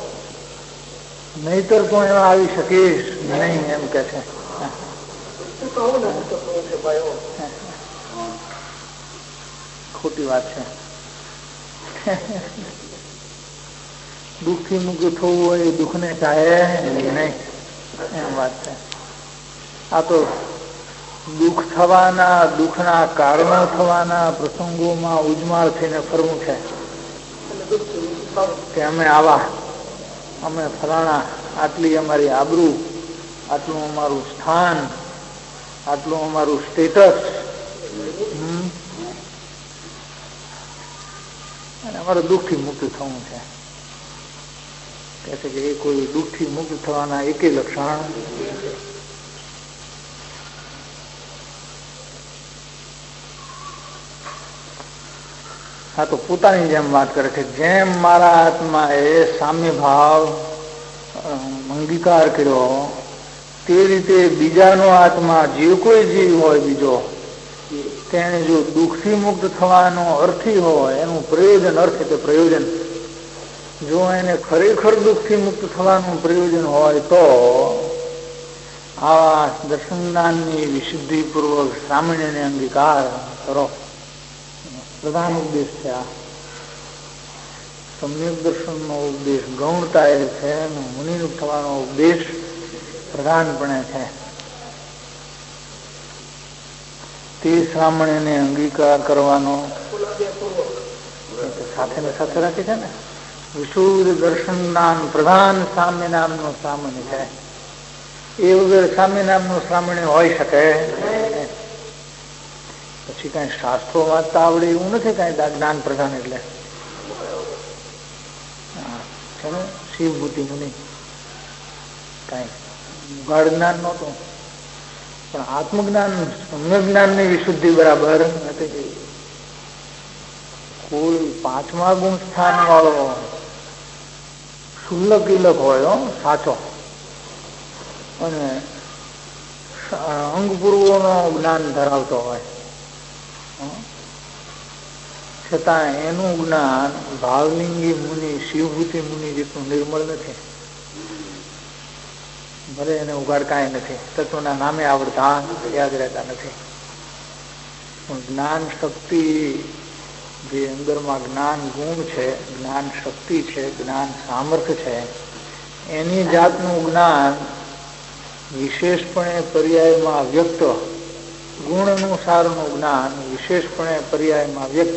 Speaker 2: નહીતર તો એમાં આવી શકીશ નહીં એમ કે છે. ખોટી વાત છે. દુઃખથી મુક્ત થવું હોય એ દુઃખને ચાહે નહીં એમ વાત છે. આ તો દુઃખ થવાના, દુઃખના કારણો થવાના પ્રસંગોમાં ઉજમાળ થઈને ફરવું છે કે અમે આવા, અમે ફલાણા, આટલી અમારી આબરૂ, આટલું અમારું સ્થાન, આટલું અમારું સ્ટેટસ, અને અમારે દુઃખથી મુક્ત થવું છે. કહે છે કે એ કોઈ દુઃખથી મુક્ત થવાના એકેય લક્ષણ. હા, તો પોતાની જેમ વાત કરે છે. જેમ મારા આત્મા એ સામ્ય ભાવ અંગીકાર કર્યો તે રીતે બીજાનો આત્મા જે કોઈ જીવ હોય બીજો તેને જો દુઃખથી મુક્ત થવાનો અર્થી હોય, એનું પ્રયોજન, અર્થ એટલે પ્રયોજન, જો એને ખરેખર દુઃખથી મુક્ત થવાનું પ્રયોજન હોય તો આવા દર્શન જ્ઞાનની વિશુદ્ધિપૂર્વક સામાન્યને અંગીકાર કરો. પ્રધાન ઉપદેશ છે. આ સમ્યક દર્શનનો ઉપદેશ ગૌણતા એ છે, મુનિનું થવાનો ઉપદેશ પ્રધાનપણે છે. તે શ્રામણીને અંગીકાર કરવાનો સાથે ને સાથે રાખે છે ને. વિશુદ્ધ દર્શન જ્ઞાન પ્રધાન સામ્ય નામનો શ્રામણી છે. એ વગર સામ્ય નામનો શ્રામણી હોય શકે. પછી કઈ શાસ્ત્રો વાંચતા આવડે એવું નથી. કઈ જ્ઞાન પ્રધાન એટલે છે ને શિવભૂતિ મુનિ કઈ ગાઢ જ્ઞાન નહોતું, પણ આત્મજ્ઞાન સમ્ય જ્ઞાનની વિશુદ્ધિ બરાબર નથી. કોઈ 5મા ગુણ સ્થાન વાળો શુલ્લક ઇલક હોય સાચો, અને અંગપૂર્વોનો જ્ઞાન ધરાવતો હોય, છતાં એનું જ્ઞાન ભાવલિંગી મુનિ શિવભૂતિ મુનિ જેટલું નિર્મળ નથી. ભલે એને ઉગાડ કાંઈ નથી, તત્વના નામે આવડતા યાદ રહેતા નથી, પણ જ્ઞાન શક્તિ જે અંદરમાં જ્ઞાન ગુણ છે, જ્ઞાન શક્તિ છે, જ્ઞાન સામર્થ્ય છે, એની જાતનું જ્ઞાન વિશેષપણે પર્યાયમાં વ્યક્ત, ગુણ અનુસારનું જ્ઞાન વિશેષપણે પર્યાયમાં વ્યક્ત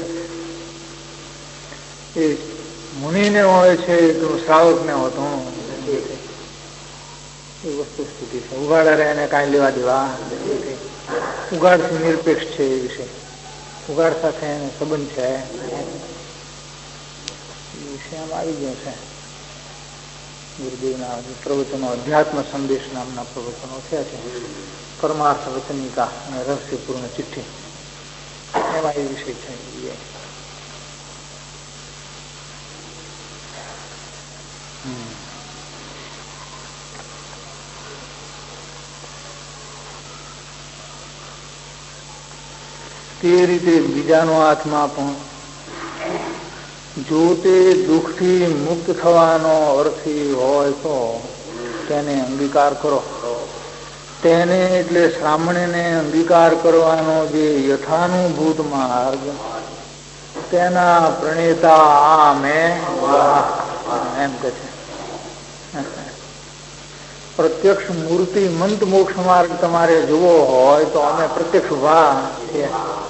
Speaker 2: એ મુનિને હોય છે, એટલું શ્રાવકને હોતું એ વસ્તુ સ્થિતિ છે. ઉગાડા એને કાંઈ લેવા દેવા ઉગાડથી નિરપેક્ષ છે. એ વિશે ઉગાડ સાથે એને સંબંધ છે એ વિષય આમ આવી ગયો છે. ગુરુદેવના પ્રવચનો અધ્યાત્મ સંદેશ નામના પ્રવચનો થયા છે. પરમાર્થ વચનિકા અને રહસ્યપૂર્ણ ચિઠ્ઠી એમાં એ વિષય છે. તે રીતે બીજાનો આત્મા પણ જો તે દુઃખથી મુક્ત થવાનો અર્થી હોય તો તેને અંગીકાર કરો. તેને એટલે શ્રામણીને અંગીકાર કરવાનો જે યથાનુભૂત માર્ગ, તેના પ્રણેતા આમે એમ કે છે. પ્રત્યક્ષ મૂર્તિ મંત મોક્ષ માર્ગ તમારે જોવો હોય તો અમે પ્રત્યક્ષ ઉભા છીએ.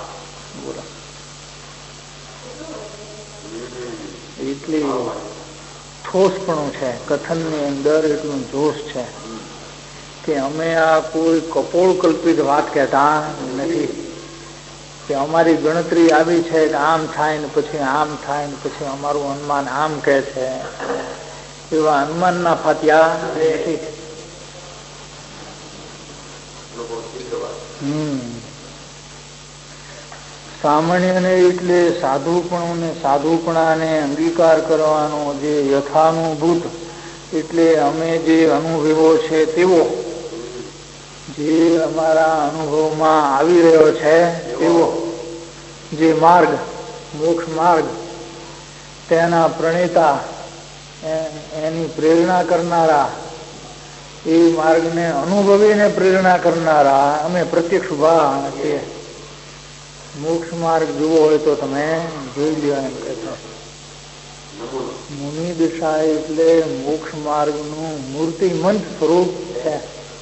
Speaker 2: એટલી ઠોસપણું છે કથનની અંદર, એટલું જોશ છે કે અમે આ કોઈ કપોળ કલ્પિત વાત કહેતા નથી કે અમારી ગણતરી આવી છે કે આમ થાય ને પછી આમ થાય ને પછી અમારું અનુમાન આમ કહે છે, એવા અનુમાનના ફાત્યા નથી. સામાન્યને એટલે સાધુપણું ને સાધુપણાને અંગીકાર કરવાનો જે યથાનુભૂત એટલે અમે જે અનુભવો છે તેવો, જે અમારા અનુભવમાં આવી રહ્યો છે તેવો જે માર્ગ, મોક્ષ માર્ગ, તેના પ્રણેતા, એની પ્રેરણા કરનારા, એ માર્ગને અનુભવીને પ્રેરણા કરનારા અમે પ્રત્યક્ષ ઉભા છીએ. મોક્ષ માર્ગ જોવો હોય તો તમે જોઈ લ્યો એમ કહે છે. મુનિ દિશા એટલે મોક્ષ માર્ગનું મૂર્તિમંત સ્વરૂપ છે.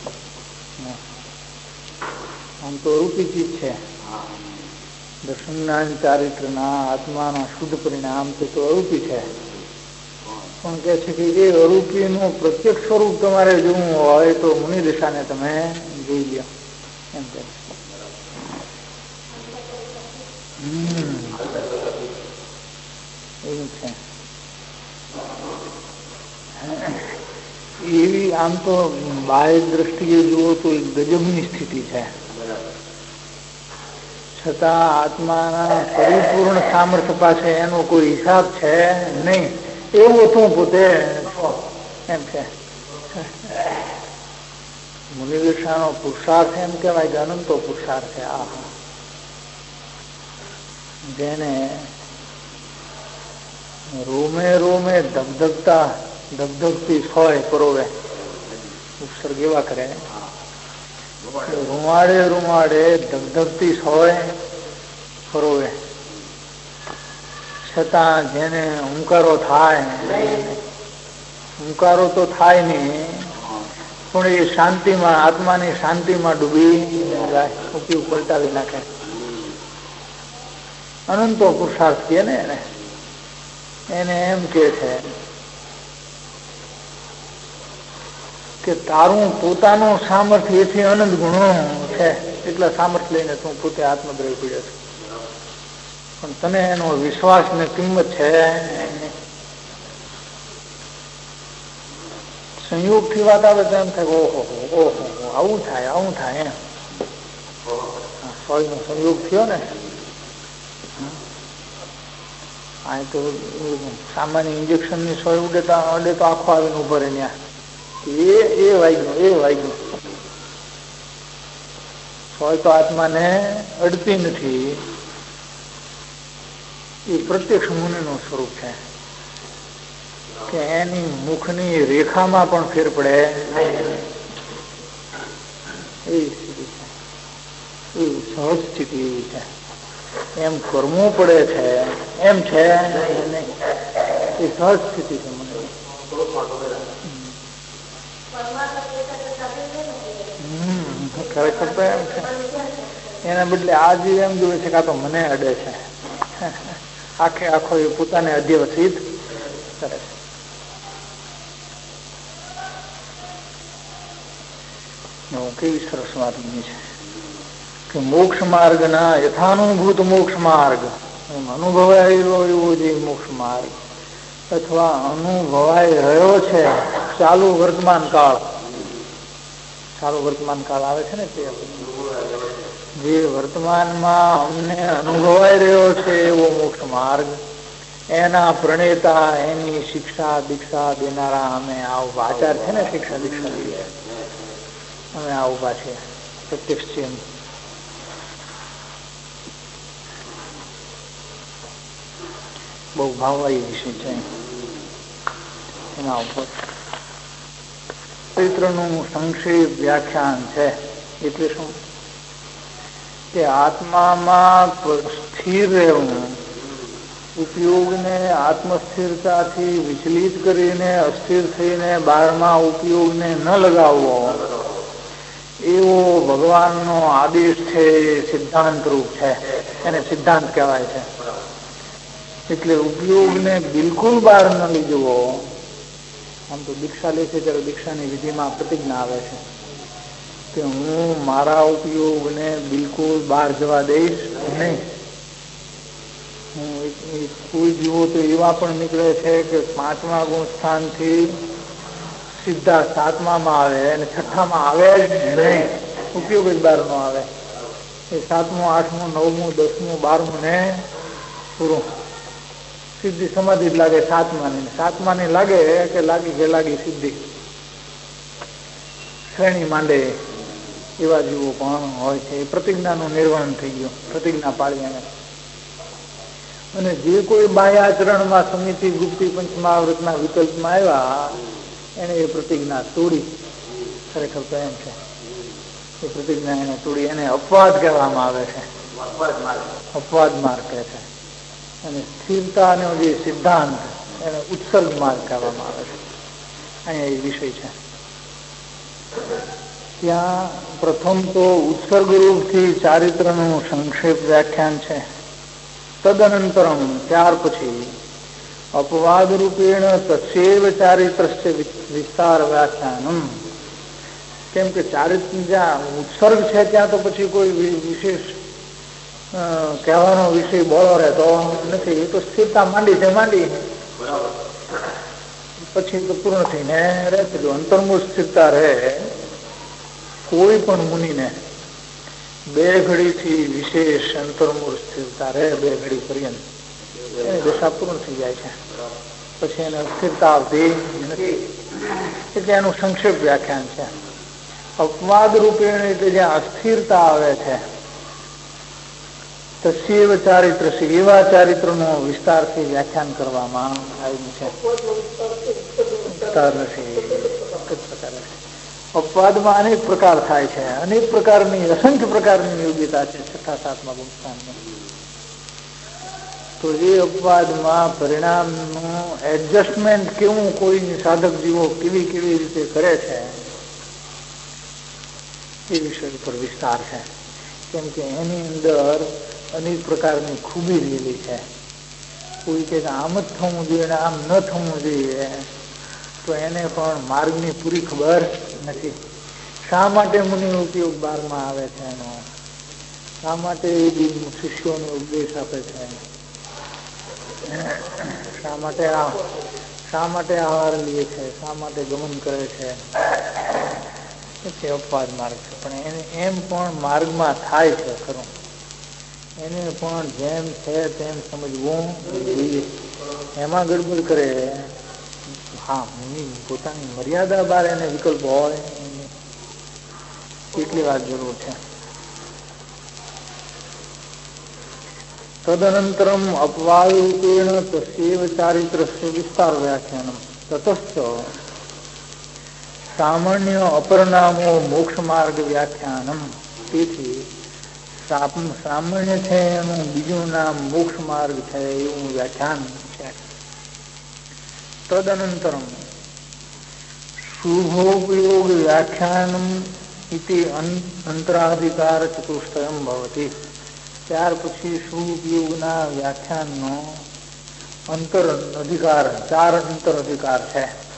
Speaker 2: આમ તો અરૂપી ચીજ છે. દર્શનના ચારિત્રના આત્માના શુદ્ધ પરિણામ તો અરૂપી છે, પણ કે છે કે એ અરૂપીનું પ્રત્યક્ષ સ્વરૂપ તમારે જોવું હોય તો મુનિ દિશાને તમે જોઈ લ્યો એમ કે એવું છે. એવી આમ તો બાહ્ય દ્રષ્ટિએ જુઓ તો એક ગજબની સ્થિતિ છે, છતાં આત્માના પરિપૂર્ણ સામર્થ્ય પાસે એનો કોઈ હિસાબ છે નહીં. એવું તું પોતે એમ છે. મુનિદશાનો પુરુષાર્થ એમ કહેવાય કે અનંતો પુરુષાર્થ છે. આહા, જેને રોમે રોમે ધગધગતી સોય પરોવે ઉપસર્ગ એવા કરે, રૂમાડે રૂમાડે ધગધગતી સોય પરોવે છતાં જેને હુંકારો થાય, હુંકારો તો થાય નહીં, પણ એ શાંતિમાં, આત્માની શાંતિમાં ડૂબી જાય, ઉપયોગ પલટાવી નાખે. અનંતો પુરુષાર્થ કહે ને એને એમ કે છે કે તારું પોતાનું સામર્થ્ય એથી અનંત ગુણો છે, એટલા સામર્થ્ય લઈને તું પોતે આત્મદ્રવ્ય પીડ્યો છે, પણ તને એનો વિશ્વાસ ને કિંમત છે. સંયોગ થી વાત આવે તો એમ થાય ઓહો ઓહો આવું થાય એમ. સોય નો સંયોગ થયો ને, આ તો સામાન્ય ઇન્જેક્શન ની સોય અડે તો આખો આવીને ઉભો રહે ત્યાં. એ વાગ્યું સોય તો આત્માને અડતી નથી. એ પ્રત્યક્ષ મુનિનું સ્વરૂપ છે કે એની મુખની રેખામાં પણ ફેર પડે એવી સ્થિતિ છે, એવી સહજ સ્થિતિ એવી છે. એમ કરવું પડે છે એમ છે, એ સહજ સ્થિતિ છે. મને ખરેખર તો એમ છે. એના બદલે આ જીવ એમ જોવે છે કે આ તો મને અડે છે. આખે આખો એ પોતાને અધ્યવસિત કરે છે. કેવી સરસ વાત બની છે કે મોક્ષ માર્ગ ના યથાનુભૂત મોક્ષ માર્ગ એમ અનુભવાયેલો એવો જે મોક્ષ માર્ગ અથવા અનુભવાઈ રહ્યો છે ચાલુ વર્તમાન કાળ આવે છે ને, તે જે વર્તમાનમાં અમને અનુભવાઈ રહ્યો છે એવો મોક્ષ માર્ગ, એના પ્રણેતા, એની શિક્ષા દીક્ષા દેનારા અમે આ ઉભા આચાર છે ને, શિક્ષા દીક્ષા દઈએ અમે આ ઉભા છે પ્રત્યક્ષ છે. બહુ ભાવવાળી વિષય છે. એના ઉપર ચરિત્રનું સંક્ષેપ વ્યાખ્યાન છે. એટલે શું કે આત્મામાં સ્થિર રહેવું, ઉપયોગને આત્મસ્થિરતાથી વિચલિત કરીને અસ્થિર થઈને બહારમાં ઉપયોગને ન લગાવવો, એવો ભગવાનનો આદેશ છે. સિદ્ધાંત રૂપ છે, એને સિદ્ધાંત કહેવાય છે. એટલે ઉપયોગને બિલકુલ બહાર ન લઈ જવો. આમ તો દીક્ષા લે છે ત્યારે દીક્ષાની વિધિમાં પ્રતિજ્ઞા આવે છે કે હું મારા ઉપયોગને બિલકુલ બહાર જવા દઈશ નહીં. કોઈ જીવો તો એવા પણ નીકળે છે કે 5મા ગુણ સ્થાનથી સીધા 7મામાં આવે અને 6માં આવે જ નહીં, ઉપયોગ જ બહાર નો આવે. એ 7મું 8મું 9મું 10મું 12મું ને પૂરું સિદ્ધિ સમાધિ જ લાગે. 7માની લાગે કે લાગી સિદ્ધિ શ્રેણી માંડે એવા જીવો પણ હોય છે. પ્રતિજ્ઞાનું નિર્વહન થઈ ગયું, પ્રતિજ્ઞા પાળી એને. અને જે કોઈ બાહ્યાચરણમાં સમિતિ ગુપ્તિ પંચમહાવૃતના વિકલ્પમાં આવ્યા એને એ પ્રતિજ્ઞા તોડી. ખરેખર તો એમ છે એ પ્રતિજ્ઞા એને તોડી. એને અપવાદ કહેવામાં આવે છે, અપવાદ માર્ગ કહે છે. અને સ્થિરતાનો જે સિદ્ધાંત એને ઉત્સર્ગ માર્ગ કહેવામાં આવે છે. અહીંયા એ વિષય છે. ત્યાં પ્રથમ તો ઉત્સર્ગ રૂપથી ચારિત્રનું સંક્ષેપ વ્યાખ્યાન છે. તદનંતરમ ત્યાર પછી અપવાદ રૂપેણ તસ્યૈવ ચારિત્રસ્ય વિસ્તાર વ્યાખ્યાનમ. કેમ કે ચારિત્ર જ્યાં ઉત્સર્ગ છે ત્યાં તો પછી કોઈ વિશેષ કહેવાનો વિષય બોલો રહેતો નથી. એ તો સ્થિરતા માંડી પછી તો પૂર્ણ થઈને રહેશે. જો અંતર્મુખ સ્થિરતા રહે કોઈ પણ મુનિને 2 ઘડીથી વિશેષ અંતર્મુખ સ્થિરતા રહે, 2 ઘડી પર્યંત એની દશા પૂર્ણ થઈ જાય છે. પછી એને સ્થિરતા આવતી નથી. એટલે એનું સંક્ષેપ વ્યાખ્યાન છે. અપવાદ રૂપેણ એટલે જ્યાં અસ્થિરતા આવે છે તસ્યૈવ ચારિત્ર છે, એવા ચારિત્રનું વિસ્તારથી વ્યાખ્યાન કરવામાં આવ્યું છે. અપવાદમાં અનેક પ્રકાર થાય છે, અનેક પ્રકારની અસંખ્ય પ્રકારની યોગ્યતા છે. 6-7મા ગુણસ્થાનમાં તો એ અપવાદમાં પરિણામનું એડજસ્ટમેન્ટ કેવું કોઈ સાધક જીવો કેવી કેવી રીતે કરે છે એ વિષય પર વિસ્તાર છે. કેમ કે એની અંદર અનેક પ્રકારની ખૂબી રહેલી છે. કોઈ કે આમ જ થવું જોઈએ અને આમ ન થવું જોઈએ, તો એને પણ માર્ગની પૂરી ખબર નથી. શા માટે મુનિ ઉપયોગ 12માં આવે છે એનો, શા માટે એ શિષ્યોને ઉપદેશ આપે છે, શા માટે આહાર લે છે, શા માટે ગમન કરે છે, અપવાદ માર્ગ છે. પણ એને એમ પણ માર્ગમાં થાય છે ખરું, એને પણ જેમ છે તેમ સમજવું જોઈએ. એમાં ગડબડ કરે, હા પોતાની મર્યાદા બહાર એને વિકલ્પ હોય એટલી વાત જરૂર છે. તદનંતરમ અપવાદરૂપેણ તસ્યૈવ ચારિત્રસ્ય વિસ્તાર વ્યાખ્યાનમ તતશ્ચ સામાન્ય અપરનામો મોક્ષ માર્ગ વ્યાખ્યાનમ. તેથી સામાન્ય છે એનું બીજું નામ મોક્ષ માર્ગ છે એવું વ્યાખ્યાન છે. તદનંતરમ શુભોપયોગ વ્યાખ્યાનમ ઇતિ અંતરાધિકાર ચતુષ્ટયમ ભવતિ. ત્યાર પછી શુભયોગના વ્યાખ્યાનનો અંતર અધિકાર 4 અંતર અધિકાર છે.